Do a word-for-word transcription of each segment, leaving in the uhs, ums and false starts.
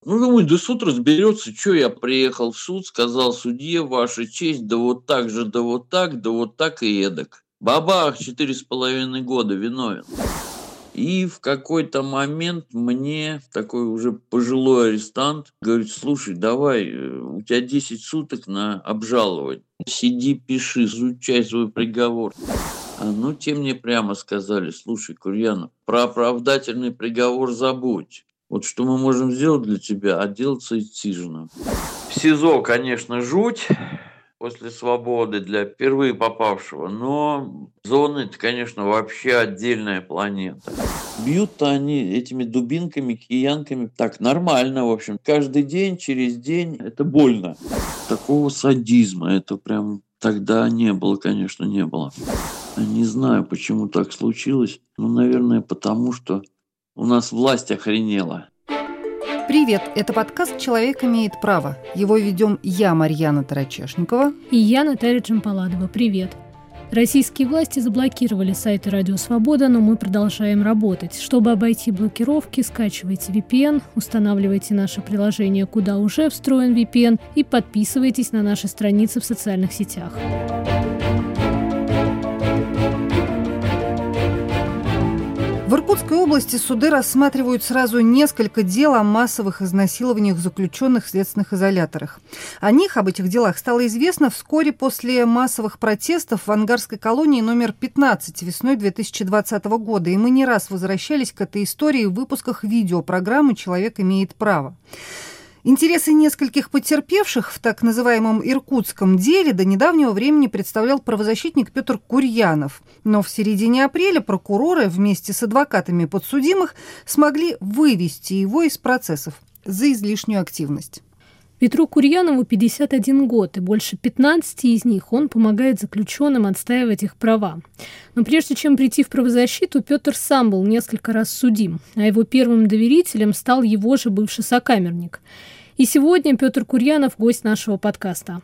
Ну, думаю, да суд разберется, что я приехал в суд, сказал судье, ваша честь, да вот так же, да вот так, да вот так и эдак. Бабах, четыре с половиной года виновен. И в какой-то момент мне такой уже пожилой арестант говорит, слушай, давай, у тебя десять суток на обжалование. Сиди, пиши, изучай свой приговор. А ну, те мне прямо сказали, слушай, Курьянов, про оправдательный приговор забудь. Вот что мы можем сделать для тебя, отделаться отсиженным. В СИЗО, конечно, жуть после свободы для впервые попавшего, но зоны – это, конечно, вообще отдельная планета. Бьют-то они этими дубинками, киянками так нормально, в общем. Каждый день, через день – это больно. Такого садизма это прям тогда не было, конечно, не было. Не знаю, почему так случилось. Ну, наверное, потому что у нас власть охренела. Привет, это подкаст «Человек имеет право». Его ведем я, Марьяна Тарачешникова. И я, Наталья Джампаладова. Привет. Российские власти заблокировали сайты «Радио Свобода», но мы продолжаем работать. Чтобы обойти блокировки, скачивайте ви пи эн, устанавливайте наше приложение, куда уже встроен ви пи эн, и подписывайтесь на наши страницы в социальных сетях. В Иркутской области суды рассматривают сразу несколько дел о массовых изнасилованиях заключенных в следственных изоляторах. О них, об этих делах, стало известно вскоре после массовых протестов в Ангарской колонии номер пятнадцать весной две тысячи двадцатого года. И мы не раз возвращались к этой истории в выпусках видеопрограммы «Человек имеет право». Интересы нескольких потерпевших в так называемом иркутском деле до недавнего времени представлял правозащитник Петр Курьянов. Но в середине апреля прокуроры вместе с адвокатами подсудимых смогли вывести его из процессов за излишнюю активность. Петру Курьянову пятьдесят один год, и больше пятнадцати из них он помогает заключенным отстаивать их права. Но прежде чем прийти в правозащиту, Петр сам был несколько раз судим, а его первым доверителем стал его же бывший сокамерник. И сегодня Петр Курьянов – гость нашего подкаста.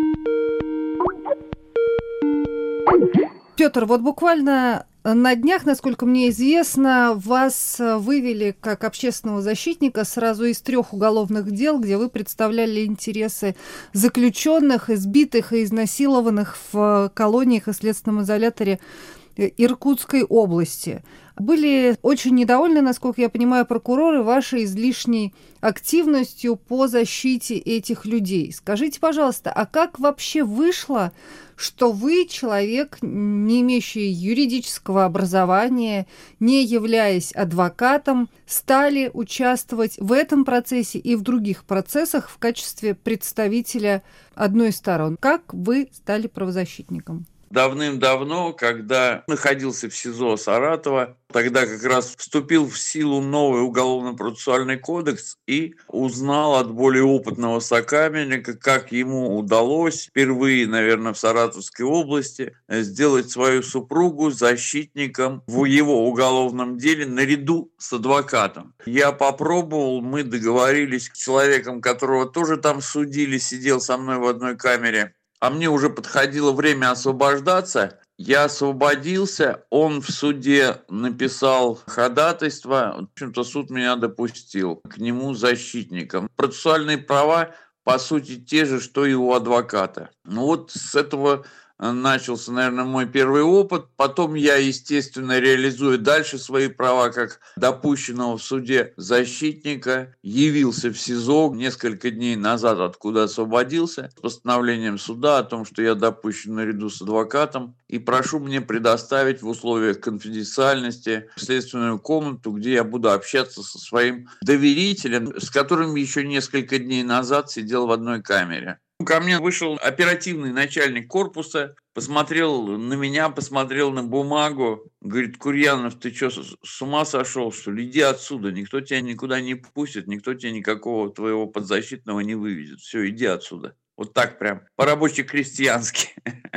Петр, вот буквально на днях, насколько мне известно, вас вывели как общественного защитника сразу из трех уголовных дел, где вы представляли интересы заключенных, избитых и изнасилованных в колониях и следственном изоляторе Иркутской области. Были очень недовольны, насколько я понимаю, прокуроры вашей излишней активностью по защите этих людей. Скажите, пожалуйста, а как вообще вышло, что вы, человек, не имеющий юридического образования, не являясь адвокатом, стали участвовать в этом процессе и в других процессах в качестве представителя одной из сторон? Как вы стали правозащитником? Давным-давно, когда находился в СИЗО Саратова, тогда как раз вступил в силу новый уголовно-процессуальный кодекс и узнал от более опытного сокамерника, как ему удалось впервые, наверное, в Саратовской области сделать свою супругу защитником в его уголовном деле наряду с адвокатом. Я попробовал, мы договорились с человеком, которого тоже там судили, сидел со мной в одной камере. А мне уже подходило время освобождаться. Я освободился, он в суде написал ходатайство. В общем-то, суд меня допустил к нему защитником. Процессуальные права, по сути, те же, что и у адвоката. Ну вот с этого начался, наверное, мой первый опыт. Потом я, естественно, реализуя дальше свои права как допущенного в суде защитника, явился в СИЗО несколько дней назад, откуда освободился, с постановлением суда о том, что я допущен наряду с адвокатом, и прошу мне предоставить в условиях конфиденциальности следственную комнату, где я буду общаться со своим доверителем, с которым еще несколько дней назад сидел в одной камере. Ко мне вышел оперативный начальник корпуса, посмотрел на меня, посмотрел на бумагу, говорит: Курьянов, ты что, с ума сошел, что ли? Иди отсюда, никто тебя никуда не пустит, никто тебя никакого твоего подзащитного не вывезет. Все, иди отсюда. Вот так прям, по-рабоче-крестьянски.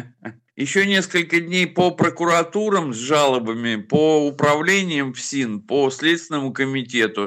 Еще несколько дней по прокуратурам с жалобами, по управлениям ФСИН, по Следственному комитету.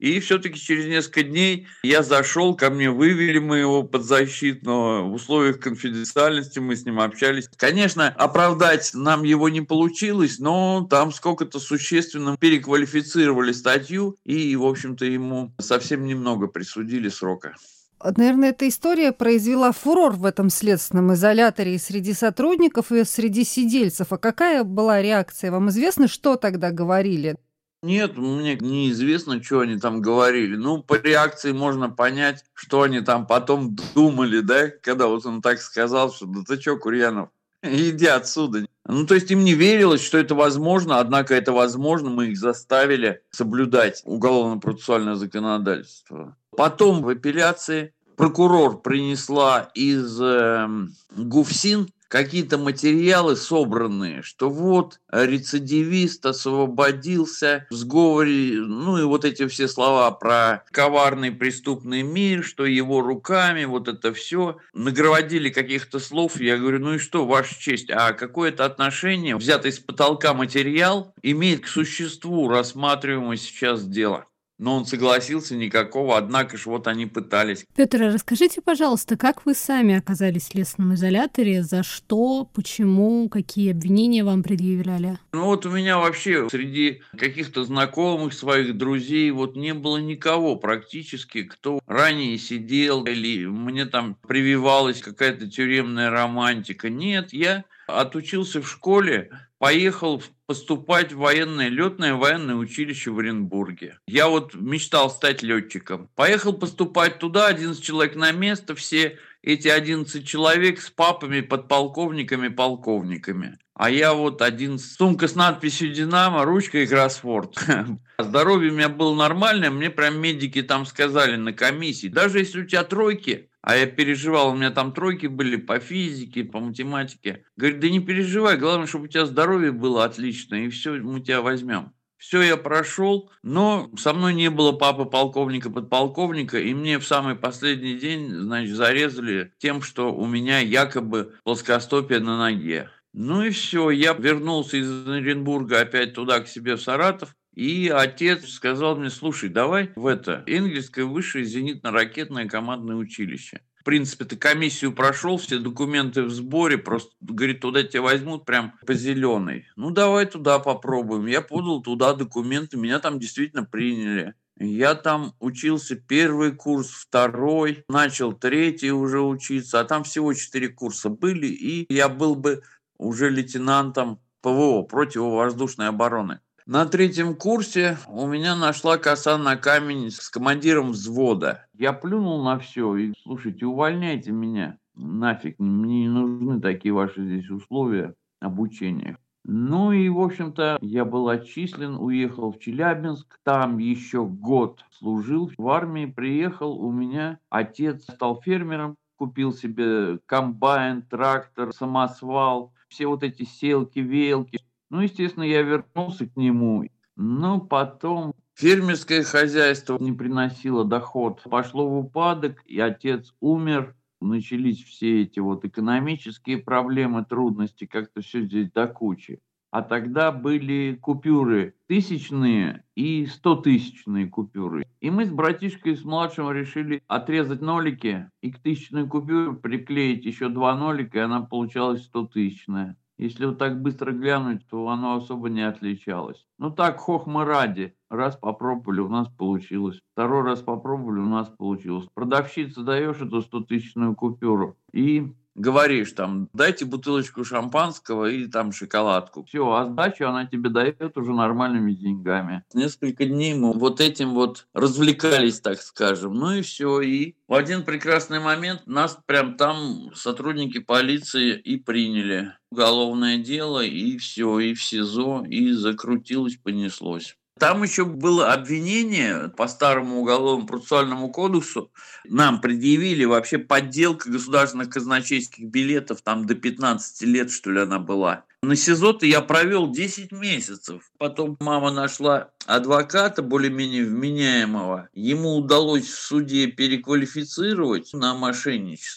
И все-таки через несколько дней я зашел, ко мне вывели моего подзащитного, в условиях конфиденциальности мы с ним общались. Конечно, оправдать нам его не получилось, но там сколько-то существенно переквалифицировали статью и, в общем-то, ему совсем немного присудили срока. Наверное, эта история произвела фурор в этом следственном изоляторе и среди сотрудников, и среди сидельцев. А какая была реакция? Вам известно, что тогда говорили? Нет, мне неизвестно, что они там говорили. Ну, по реакции можно понять, что они там потом думали, да, когда вот он так сказал, что да ты что, Курьянов, иди отсюда. Ну, то есть им не верилось, что это возможно, однако это возможно, мы их заставили соблюдать уголовно-процессуальное законодательство. Потом в апелляции прокурор принесла из э, ГУФСИН какие-то материалы собранные, что вот рецидивист освободился в сговоре, ну и вот эти все слова про коварный преступный мир, что его руками, вот это все. Нагромоздили каких-то слов, я говорю, ну и что, Ваша честь, а какое это отношение, взятый с потолка материал, имеет к существу рассматриваемого сейчас дела? Но он согласился, никакого, однако ж вот они пытались. Петр, расскажите, пожалуйста, как вы сами оказались в следственном изоляторе, за что, почему, какие обвинения вам предъявляли? Ну вот у меня вообще среди каких-то знакомых, своих друзей, вот не было никого практически, кто ранее сидел или мне там прививалась какая-то тюремная романтика. Нет, я отучился в школе, поехал поступать в военное летное военное училище в Оренбурге. Я вот мечтал стать летчиком. Поехал поступать туда, одиннадцать человек на место, все эти одиннадцать человек с папами, подполковниками, полковниками. А я вот один, сумка с надписью «Динамо», ручка и кроссворд. Здоровье у меня было нормальное, мне прям медики там сказали на комиссии, даже если у тебя тройки, а я переживал, у меня там тройки были по физике, по математике. Говорит, да не переживай, главное, чтобы у тебя здоровье было отличное, и все, мы тебя возьмем. Все, я прошел, но со мной не было папы полковника, подполковника, и мне в самый последний день, значит, зарезали тем, что у меня якобы плоскостопие на ноге. Ну и все, я вернулся из Оренбурга опять туда, к себе в Саратов, и отец сказал мне, слушай, давай в это Энгельское высшее зенитно-ракетное командное училище. В принципе, ты комиссию прошел, все документы в сборе, просто, говорит, туда тебя возьмут прям по зеленой. Ну, давай туда попробуем. Я подал туда документы, меня там действительно приняли. Я там учился первый курс, второй, начал третий уже учиться, а там всего четыре курса были, и я был бы уже лейтенантом ПВО, противовоздушной обороны. На третьем курсе у меня нашла коса на камень с командиром взвода. Я плюнул на все и, слушайте, увольняйте меня. Нафиг, мне не нужны такие ваши здесь условия обучения. Ну и, в общем-то, я был отчислен, уехал в Челябинск. Там еще год служил. В армии приехал, у меня отец стал фермером. Купил себе комбайн, трактор, самосвал, все вот эти селки, велки. Ну, естественно, я вернулся к нему, но потом фермерское хозяйство не приносило доход. Пошло в упадок, и отец умер. Начались все эти вот экономические проблемы, трудности, как-то все здесь до кучи. А тогда были купюры тысячные и стотысячные купюры. И мы с братишкой, с младшим, решили отрезать нолики и к тысячной купюре приклеить еще два нолика, и она получалась стотысячная. Если вот так быстро глянуть, то оно особо не отличалось. Ну так, хохма ради. Раз попробовали, у нас получилось. Второй раз попробовали, у нас получилось. Продавщице даешь эту стотысячную купюру и говоришь там, дайте бутылочку шампанского и там шоколадку. Все, а сдачу она тебе дает уже нормальными деньгами. Несколько дней мы вот этим вот развлекались, так скажем. Ну и все. И в один прекрасный момент нас прям там сотрудники полиции и приняли. Уголовное дело, и все, и в СИЗО, и закрутилось, понеслось. Там еще было обвинение по старому уголовно-процессуальному кодексу. Нам предъявили вообще подделка государственных казначейских билетов, там до пятнадцати лет, что ли, она была. На СИЗО-то я провел десять месяцев. Потом мама нашла адвоката, более-менее вменяемого. Ему удалось в суде переквалифицировать на мошенничество.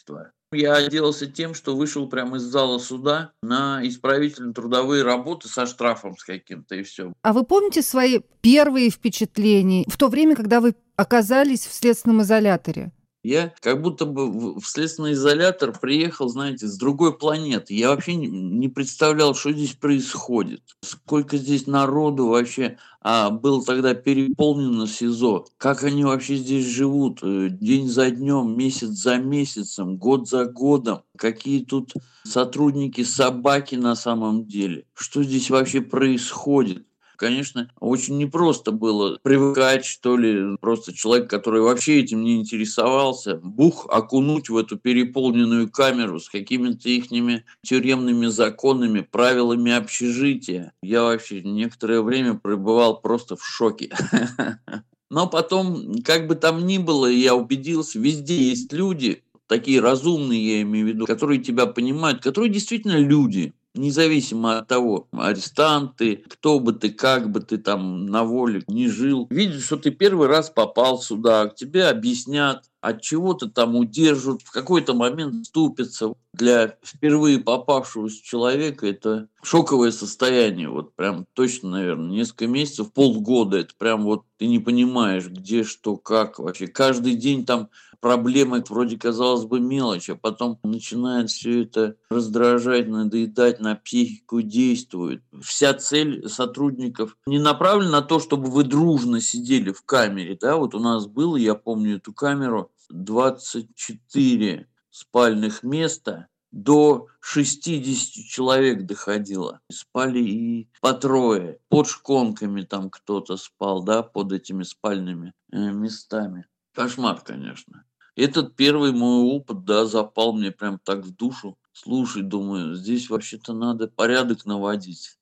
Я отделался тем, что вышел прямо из зала суда на исправительно-трудовые работы со штрафом с каким-то, и все. А вы помните свои первые впечатления в то время, когда вы оказались в следственном изоляторе? Я как будто бы в в следственный изолятор приехал, знаете, с другой планеты. Я вообще не не представлял, что здесь происходит, сколько здесь народу вообще, а, было тогда переполнено СИЗО, как они вообще здесь живут, э, день за днем, месяц за месяцем, год за годом, какие тут сотрудники собаки на самом деле, что здесь вообще происходит. Конечно, очень непросто было привыкать, что ли, просто человек, который вообще этим не интересовался, бух, окунуть в эту переполненную камеру с какими-то ихними тюремными законами, правилами общежития. Я вообще некоторое время пребывал просто в шоке. Но потом, как бы там ни было, я убедился, везде есть люди, такие разумные, я имею в виду, которые тебя понимают, которые действительно люди. Независимо от того, арестанты, кто бы ты, как бы ты там на воле не жил. Видят, что ты первый раз попал сюда, тебе объяснят, от чего ты там удержат, в какой-то момент ступятся. Для впервые попавшегося человека это шоковое состояние. Вот прям точно, наверное, несколько месяцев, полгода. Это прям вот ты не понимаешь, где, что, как вообще. Каждый день там проблемы, вроде, казалось бы, мелочь, а потом начинает все это раздражать, надоедать, на психику действует. Вся цель сотрудников не направлена на то, чтобы вы дружно сидели в камере. Да? Вот у нас было, я помню эту камеру, двадцать четыре спальных места, до шестьдесят человек доходило. Спали и по трое. Под шконками там кто-то спал, да, под этими спальными э, местами. Кошмар, конечно. Этот первый мой опыт, да, запал мне прям так в душу. Слушай, думаю, здесь вообще-то надо порядок наводить.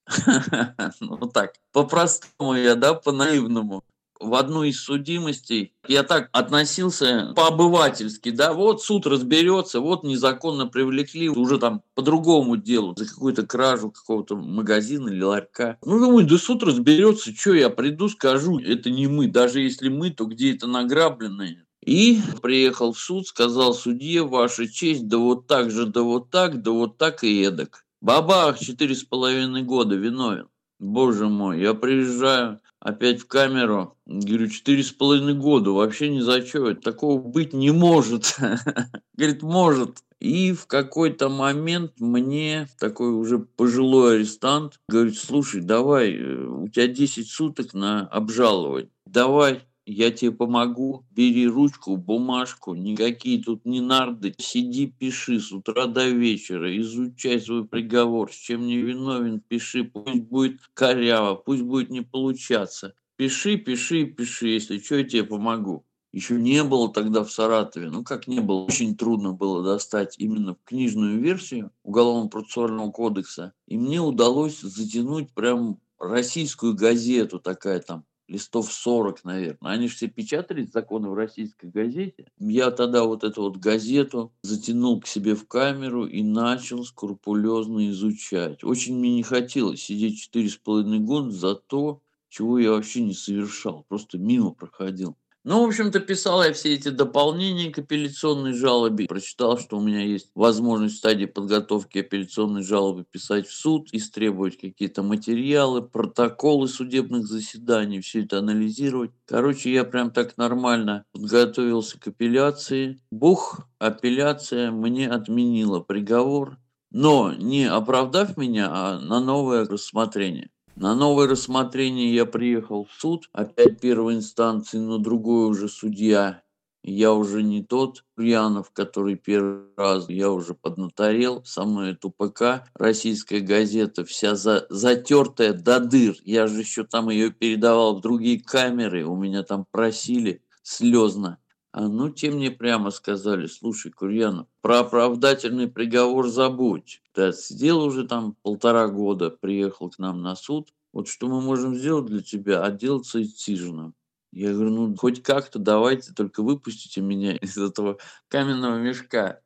Ну так, по-простому я, да, по-наивному. В одну из судимостей я так относился по-обывательски, да, вот суд разберется, вот незаконно привлекли, уже там по другому делу, за какую-то кражу какого-то магазина или ларька. Ну, думаю, да суд разберется, что я приду, скажу, это не мы, даже если мы, то где это награбленное. И приехал в суд, сказал судье, ваша честь, да вот так же, да вот так, да вот так и эдак. Бабах, четыре с половиной года, виновен. Боже мой, я приезжаю опять в камеру, говорю, четыре с половиной года, вообще ни за что, такого быть не может. Говорит, может. И в какой-то момент мне такой уже пожилой арестант говорит, слушай, давай, э, у тебя десять суток на обжалование, давай, я тебе помогу, бери ручку, бумажку, никакие тут не нарды, сиди, пиши с утра до вечера, изучай свой приговор, с чем не виновен, пиши, пусть будет коряво, пусть будет не получаться. Пиши, пиши, пиши, если что, я тебе помогу. Еще не было тогда в Саратове, ну как не было, очень трудно было достать именно книжную версию Уголовно-процессуального кодекса, и мне удалось затянуть прям российскую газету, такая там, листов сорок, наверное. Они же все печатались, законы в российской газете. Я тогда вот эту вот газету затянул к себе в камеру и начал скрупулезно изучать. Очень мне не хотелось сидеть четыре с половиной года за то, чего я вообще не совершал, просто мимо проходил. Ну, в общем-то, писал я все эти дополнения к апелляционной жалобе. Прочитал, что у меня есть возможность в стадии подготовки апелляционной жалобы писать в суд, истребовать какие-то материалы, протоколы судебных заседаний, все это анализировать. Короче, я прям так нормально подготовился к апелляции. Бух, апелляция мне отменила приговор, но не оправдав меня, а на новое рассмотрение. На новое рассмотрение я приехал в суд, опять первой инстанции, но другой уже судья. Я уже не тот Янов, который первый раз, я уже поднаторел, со мной это УПК, российская газета, вся за, затертая до дыр. Я же еще там ее передавал в другие камеры, у меня там просили слезно. А ну, те мне прямо сказали, слушай, Курьянов, про оправдательный приговор забудь. Ты отсидел уже там полтора года, приехал к нам на суд. Вот что мы можем сделать для тебя? Отделаться Итижиным. Я говорю, ну, хоть как-то давайте, только выпустите меня из этого каменного мешка.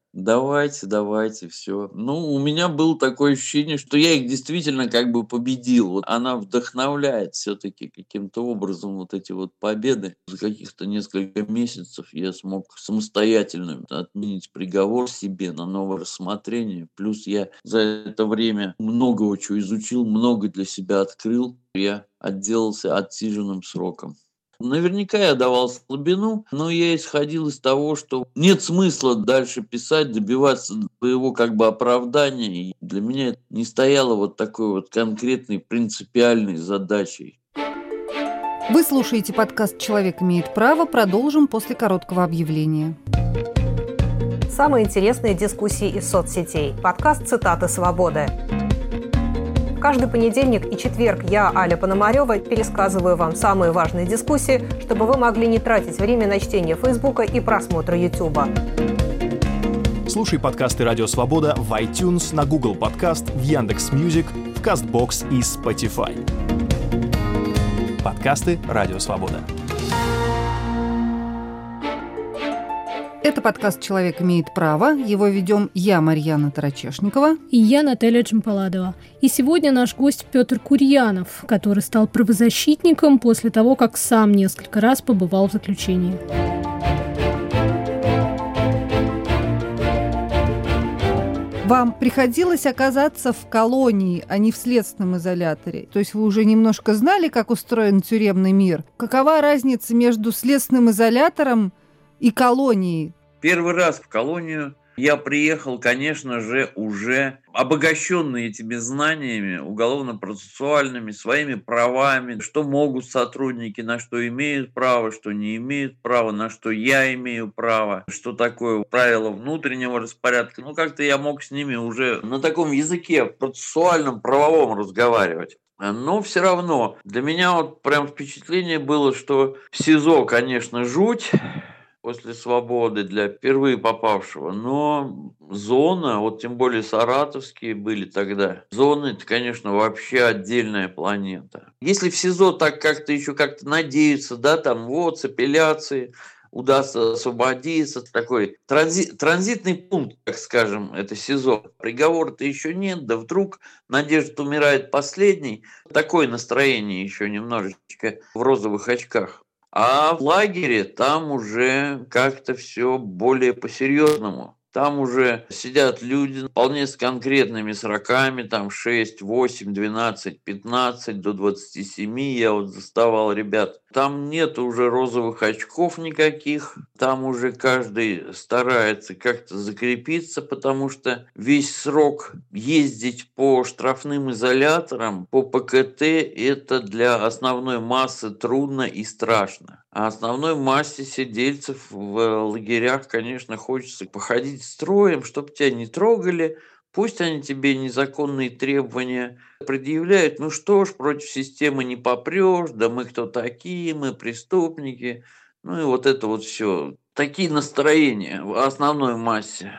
Давайте, давайте, все. Ну, у меня было такое ощущение, что я их действительно как бы победил. Вот она вдохновляет все-таки каким-то образом вот эти вот победы. За каких-то несколько месяцев я смог самостоятельно отменить приговор себе на новое рассмотрение. Плюс я за это время много чего изучил, много для себя открыл. Я отделался отсиженным сроком. Наверняка я давал слабину, но я исходил из того, что нет смысла дальше писать, добиваться своего как бы оправдания. И для меня это не стояло вот такой вот конкретной принципиальной задачей. Вы слушаете подкаст «Человек имеет право». Продолжим после короткого объявления. Самые интересные дискуссии из соцсетей. Подкаст «Цитаты свободы». Каждый понедельник и четверг я, Аля Пономарёва, пересказываю вам самые важные дискуссии, чтобы вы могли не тратить время на чтение Фейсбука и просмотра Ютуба. Слушай подкасты «Радио Свобода» в iTunes, на Google Подкаст, в Яндекс.Мьюзик, в Кастбокс и Spotify. Подкасты «Радио Свобода». Это подкаст «Человек имеет право». Его ведем я, Марьяна Тарачешникова. И я, Наталья Джампаладова. И сегодня наш гость Петр Курьянов, который стал правозащитником после того, как сам несколько раз побывал в заключении. Вам приходилось оказаться в колонии, а не в следственном изоляторе? То есть вы уже немножко знали, как устроен тюремный мир? Какова разница между следственным изолятором и колонией? Первый раз в колонию я приехал, конечно же, уже обогащенный этими знаниями уголовно-процессуальными, своими правами, что могут сотрудники, на что имеют право, что не имеют права, на что я имею право, что такое правила внутреннего распорядка. Ну, как-то я мог с ними уже на таком языке процессуальном, правовом разговаривать. Но все равно для меня вот прям впечатление было, что в СИЗО, конечно, жуть после свободы для впервые попавшего, но зона, вот тем более саратовские были тогда, зоны, это, конечно, вообще отдельная планета. Если в СИЗО так как-то еще как-то надеются, да, там вот с апелляцией удастся освободиться, такой транзи- транзитный пункт, так скажем, это СИЗО. Приговора-то еще нет, да вдруг надежда умирает последней. Такое настроение еще немножечко в розовых очках. А в лагере там уже как-то все более по-серьезному. Там уже сидят люди вполне с конкретными сроками, там шесть, восемь, двенадцать, пятнадцать, до двадцати семи, я вот заставал ребят. Там нет уже розовых очков никаких, там уже каждый старается как-то закрепиться, потому что весь срок ездить по штрафным изоляторам, по ПКТ, это для основной массы трудно и страшно. А основной массе сидельцев в лагерях, конечно, хочется походить строем, чтобы тебя не трогали. Пусть они тебе незаконные требования предъявляют. Ну что ж, против системы не попрешь. Да мы кто такие, мы преступники. Ну и вот это вот все. Такие настроения в основной массе.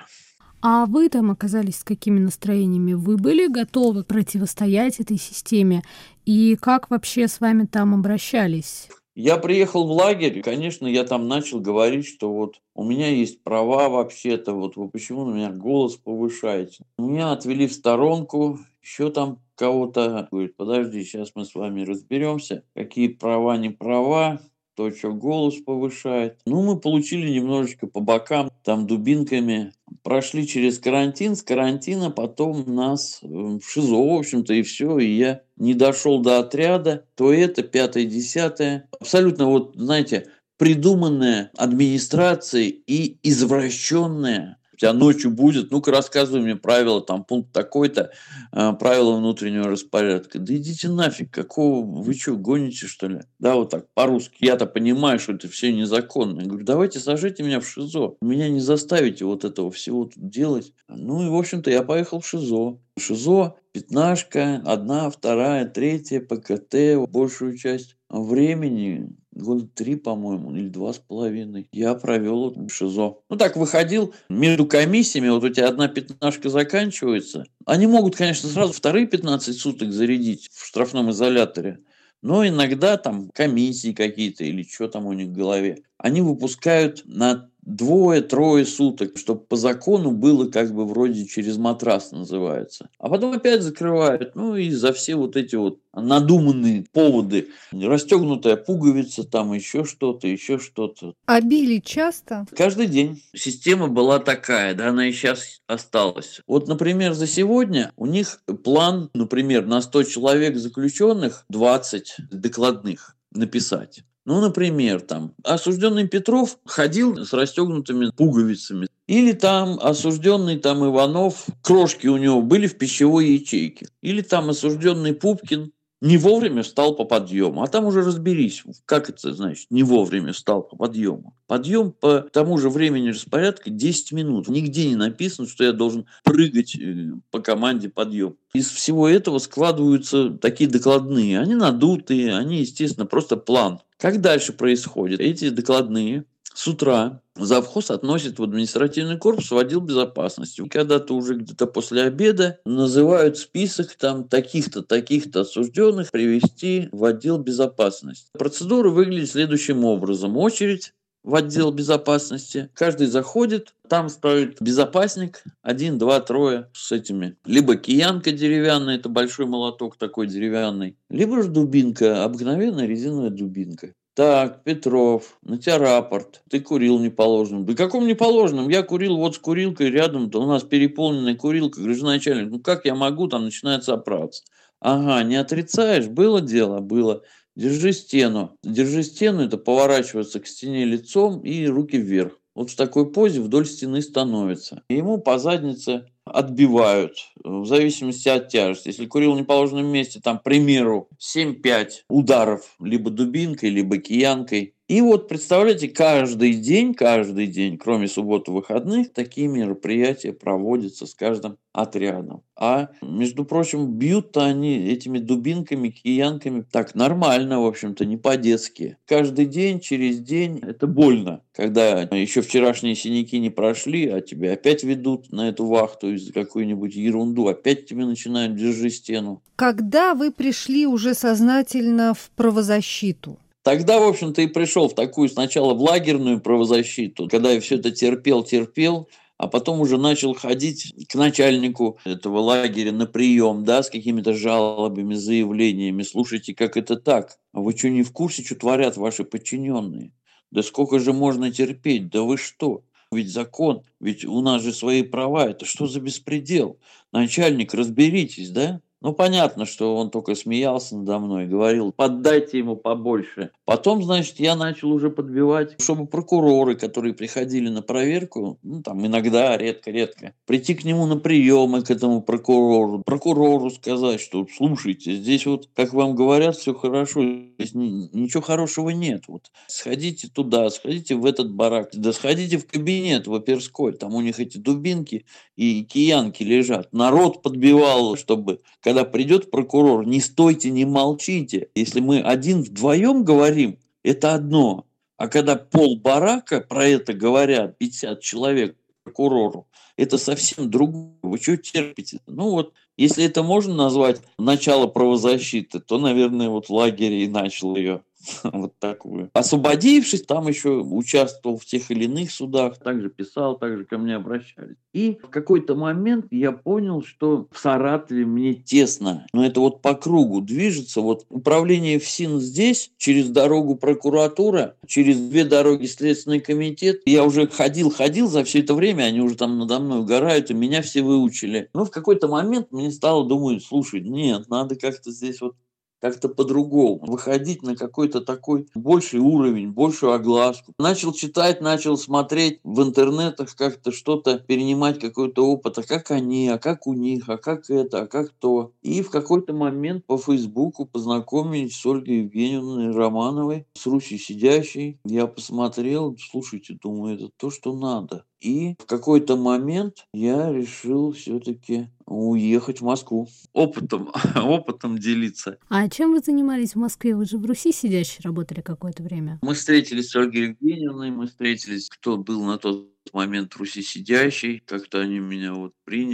А вы там оказались с какими настроениями? Вы были готовы противостоять этой системе? И как вообще с вами там обращались? Я приехал в лагерь, конечно, я там начал говорить, что вот у меня есть права вообще-то, вот вы почему на меня голос повышаете? Меня отвели в сторонку, еще там кого-то, говорит, подожди, сейчас мы с вами разберемся, какие права, не права, то, что голос повышает. Ну, мы получили немножечко по бокам, там дубинками, прошли через карантин, с карантина потом нас в ШИЗО, в общем-то, и все, и я не дошел до отряда, то это, пятое, десятое. Абсолютно, вот, знаете, придуманное администрацией и извращенное. У тебя ночью будет, ну-ка рассказывай мне правила, там пункт такой-то, э, правила внутреннего распорядка. Да идите нафиг, какого, вы что, гоните что ли? Да, вот так по-русски. Я-то понимаю, что это все незаконно. Я говорю, давайте сажайте меня в ШИЗО. Меня не заставите вот этого всего тут делать. Ну и, в общем-то, я поехал в ШИЗО. ШИЗО, пятнашка, одна, вторая, третья, ПКТ, большую часть времени, года три, по-моему, или два с половиной, я провел в ШИЗО. Ну, так выходил между комиссиями, вот у тебя одна пятнашка заканчивается. Они могут, конечно, сразу вторые пятнадцать суток зарядить в штрафном изоляторе, но иногда там комиссии какие-то или что там у них в голове, они выпускают на двое-трое суток, чтобы по закону было как бы вроде через матрас называется. А потом опять закрывают. Ну и за все вот эти вот надуманные поводы. Расстегнутая пуговица, там еще что-то, еще что-то. А били часто? Каждый день. Система была такая, да, она и сейчас осталась. Вот, например, за сегодня у них план, например, на сто человек заключенных двадцать докладных написать. Ну, например, там осужденный Петров ходил с расстегнутыми пуговицами. Или там осужденный там Иванов, крошки у него были в пищевой ячейке. Или там осужденный Пупкин не вовремя встал по подъему. А там уже разберись, как это значит, не вовремя встал по подъему. Подъем по тому же времени распорядка десять минут. Нигде не написано, что я должен прыгать по команде подъем. Из всего этого складываются такие докладные. Они надутые, они, естественно, просто план. Как дальше происходит? Эти докладные с утра завхоз относит в административный корпус в отдел безопасности. Когда-то уже где-то после обеда называют список там таких-то, таких-то осужденных привести в отдел безопасности. Процедура выглядит следующим образом. Очередь в отдел безопасности. Каждый заходит, там стоит безопасник, один, два, трое с этими. Либо киянка деревянная, это большой молоток такой деревянный, либо же дубинка, обыкновенная резиновая дубинка. Так, Петров, на тебя рапорт. Ты курил неположенным. Да каком неположенным? Я курил вот с курилкой рядом, то у нас переполненная курилка. Говорю, начальник, ну как я могу, там начинается оправдываться. Ага, не отрицаешь? Было дело? Было. Держи стену. Держи стену, это поворачиваться к стене лицом и руки вверх. Вот в такой позе вдоль стены становится. И ему по заднице отбивают, в зависимости от тяжести. Если курил в неположенном месте, там, к примеру, семь-пять ударов либо дубинкой, либо киянкой. И вот, представляете, каждый день, каждый день, кроме суббот и выходных, такие мероприятия проводятся с каждым отрядом. А, между прочим, бьют-то они этими дубинками, киянками так нормально, в общем-то, не по-детски. Каждый день, через день, это больно. Когда еще вчерашние синяки не прошли, а тебя опять ведут на эту вахту из-за какую-нибудь ерунду, опять тебе начинают держи стену. Когда вы пришли уже сознательно в правозащиту? Тогда, в общем-то, и пришел в такую сначала в лагерную правозащиту, когда я все это терпел, терпел, а потом уже начал ходить к начальнику этого лагеря на прием, да, с какими-то жалобами, заявлениями. Слушайте, как это так? А вы что, не в курсе, что творят ваши подчиненные? Да сколько же можно терпеть? Да вы что? Ведь закон, ведь у нас же свои права. Это что за беспредел? Начальник, разберитесь, да? Ну, понятно, что он только смеялся надо мной, говорил, поддайте ему побольше. Потом, значит, я начал уже подбивать, чтобы прокуроры, которые приходили на проверку, ну, там, иногда, редко-редко, прийти к нему на приемы, к этому прокурору, прокурору сказать, что, слушайте, здесь вот, как вам говорят, все хорошо, здесь ничего хорошего нет. Вот, сходите туда, сходите в этот барак, да сходите в кабинет в оперской, там у них эти дубинки и киянки лежат. Народ подбивал, чтобы... Когда придет прокурор, не стойте, не молчите. Если мы один вдвоем говорим, это одно. А когда полбарака про это говорят, пятьдесят человек прокурору, это совсем другое. Вы что терпите? Ну вот, если это можно назвать начало правозащиты, то, наверное, вот в лагере и начал ее. Вот такую. Освободившись, там еще участвовал в тех или иных судах, также писал, также ко мне обращались. И в какой-то момент я понял, что в Саратове мне тесно. Но это вот по кругу движется. Вот управление ФСИН здесь, через дорогу прокуратура, через две дороги Следственный комитет. Я уже ходил-ходил за все это время, они уже там надо мной угорают, и меня все выучили. Но в какой-то момент мне стало думать, слушай, нет, надо как-то здесь вот как-то по-другому, выходить на какой-то такой больший уровень, большую огласку. Начал читать, начал смотреть в интернетах, как-то что-то перенимать, какой-то опыт, а как они, а как у них, а как это, а как то. И в какой-то момент по Фейсбуку познакомились с Ольгой Евгеньевной Романовой, с Русей сидящей. Я посмотрел, слушайте, думаю, это то, что надо. И в какой-то момент я решил все-таки уехать в Москву. Опытом, опытом делиться. А чем вы занимались в Москве? Вы же в Руси сидящей работали какое-то время. Мы встретились с Ольгой Евгеньевной, мы встретились, кто был на тот момент в Руси сидящий, как-то они меня вот приняли.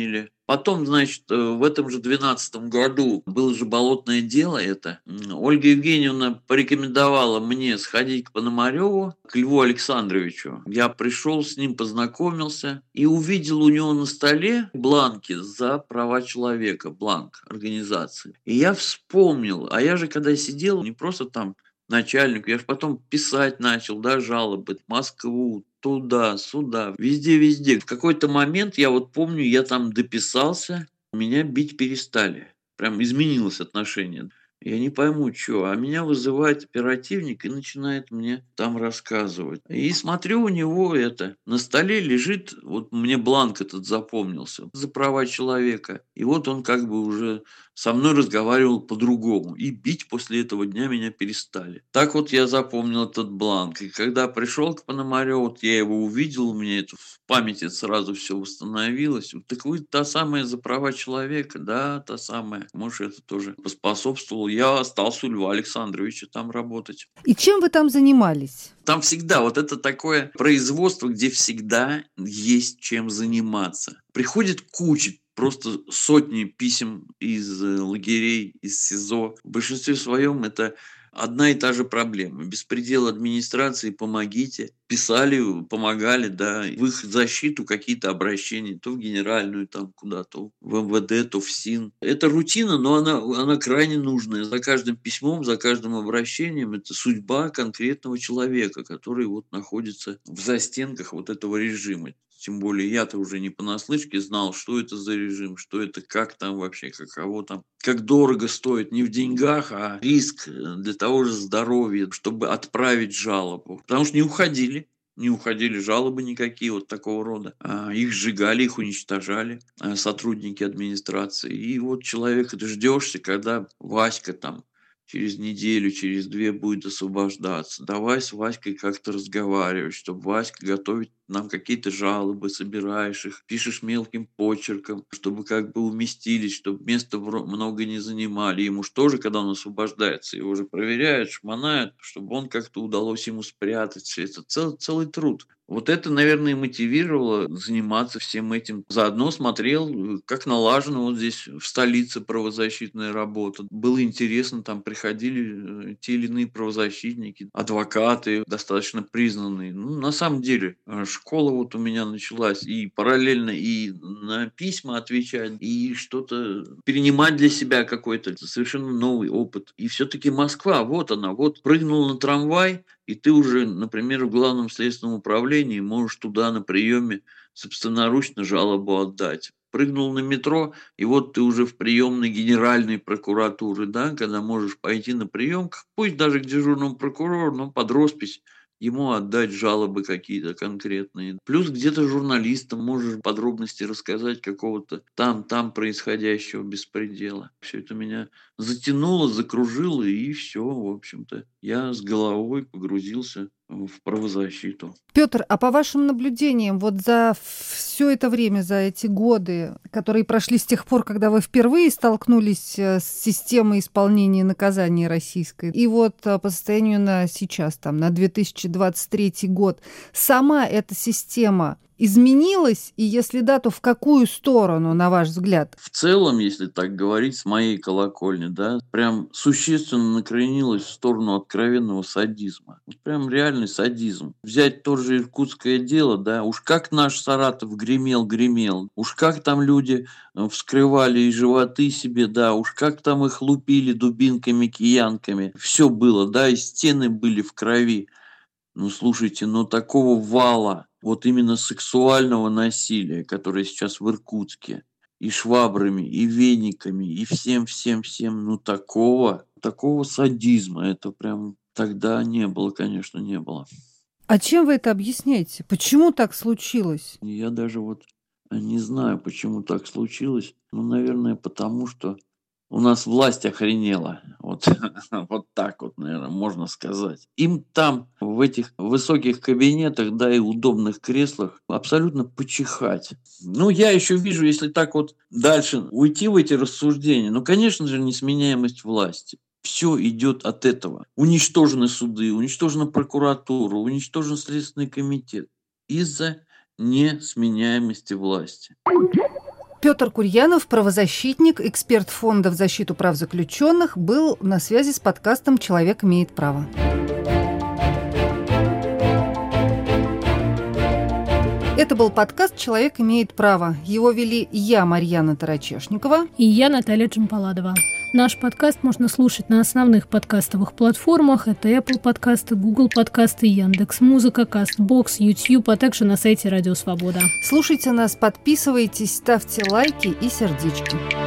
Потом, значит, в этом же двенадцатом году было же болотное дело это. Ольга Евгеньевна порекомендовала мне сходить к Пономареву, к Льву Александровичу. Я пришел с ним, познакомился и увидел у него на столе бланки за права человека, бланк организации. И я вспомнил, а я же когда сидел, не просто там начальник, я же потом писать начал, да, жалобы в Москву, туда, сюда, везде-везде. В какой-то момент, я вот помню, я там дописался, меня бить перестали. Прям изменилось отношение. Я не пойму, что. А меня вызывает оперативник и начинает мне там рассказывать. И смотрю, у него это, на столе лежит, вот мне бланк этот запомнился, за права человека. И вот он как бы уже со мной разговаривал по-другому. И бить после этого дня меня перестали. Так вот я запомнил этот бланк. И когда пришел к Пономареву, вот я его увидел, у меня это в памяти сразу все восстановилось. Вот, так вы та самая за права человека? Да, та самая. Может, это тоже поспособствовало. Я остался у Льва Александровича там работать. И чем вы там занимались? Там всегда вот это такое производство, где всегда есть чем заниматься. Приходит куча, просто сотни писем из лагерей, из СИЗО. В большинстве своем это одна и та же проблема. Беспредел администрации, помогите. Писали, помогали, да, в их защиту какие-то обращения, то в генеральную, там куда-то, в эм вэ дэ, то в СИН. Это рутина, но она, она крайне нужная. За каждым письмом, за каждым обращением это судьба конкретного человека, который вот находится в застенках вот этого режима. Тем более я-то уже не понаслышке знал, что это за режим, что это, как там вообще, каково там, как дорого стоит не в деньгах, а риск для того же здоровья, чтобы отправить жалобу. Потому что не уходили. Не уходили жалобы никакие вот такого рода. А, их сжигали, их уничтожали а, сотрудники администрации. И вот человека ты ждешься, когда Васька там через неделю, через две будет освобождаться. Давай с Васькой как-то разговаривать, чтобы Васька готовить нам какие-то жалобы, собираешь их, пишешь мелким почерком, чтобы как бы уместились, чтобы места много не занимали. Ему же тоже, когда он освобождается, его же проверяют, шмонают, чтобы он как-то удалось ему спрятаться. Это цел, целый труд. Вот это, наверное, мотивировало заниматься всем этим. Заодно смотрел, как налажена вот здесь в столице правозащитная работа. Было интересно, там приходили те или иные правозащитники, адвокаты, достаточно признанные. Ну, на самом деле, школа вот у меня началась, и параллельно и на письма отвечать, и что-то перенимать для себя какой-то совершенно новый опыт. И все-таки Москва, вот она, вот прыгнул на трамвай, и ты уже, например, в Главном следственном управлении можешь туда на приеме собственноручно жалобу отдать. Прыгнул на метро, и вот ты уже в приемной Генеральной прокуратуры, да, когда можешь пойти на прием, пусть даже к дежурному прокурору, но под роспись ему отдать жалобы какие-то конкретные. Плюс где-то журналистам можешь подробности рассказать какого-то там-там происходящего беспредела. Все это меня затянуло, закружило, и все, в общем-то. Я с головой погрузился в правозащиту. Петр, а по вашим наблюдениям, вот за все это время, за эти годы, которые прошли с тех пор, когда вы впервые столкнулись с системой исполнения наказаний российской, и вот по состоянию на сейчас, там, на две тысячи двадцать третий год, сама эта система изменилась, и если да, то в какую сторону, на ваш взгляд? В целом, если так говорить, с моей колокольни, да, прям существенно накренилась в сторону откровенного садизма. Вот прям реальный садизм. Взять то же иркутское дело, да, уж как наш Саратов гремел-гремел, уж как там люди вскрывали и животы себе, да, уж как там их лупили дубинками, киянками. Все было, да, и стены были в крови. Ну, слушайте, но такого вала, вот именно сексуального насилия, которое сейчас в Иркутске, и швабрами, и вениками, и всем-всем-всем, ну, такого, такого садизма, это прям тогда не было, конечно, не было. А чем вы это объясняете? Почему так случилось? Я даже вот не знаю, почему так случилось. Ну, наверное, потому что у нас власть охренела. Вот, вот так вот, наверное, можно сказать. Им там, в этих высоких кабинетах, да, и удобных креслах, абсолютно почихать. Ну, я еще вижу, если так вот дальше уйти в эти рассуждения, ну, конечно же, несменяемость власти. Все идет от этого. Уничтожены суды, уничтожена прокуратура, уничтожен Следственный комитет из-за несменяемости власти. Петр Курьянов, правозащитник, эксперт Фонда в защиту прав заключенных, был на связи с подкастом «Человек имеет право». Это был подкаст «Человек имеет право». Его вели я, Марьяна Тарачешникова. И я, Наталья Джампаладова. Наш подкаст можно слушать на основных подкастовых платформах. Это Apple подкасты, Google подкасты, Яндекс.Музыка, Castbox, YouTube, а также на сайте Радио Свобода. Слушайте нас, подписывайтесь, ставьте лайки и сердечки.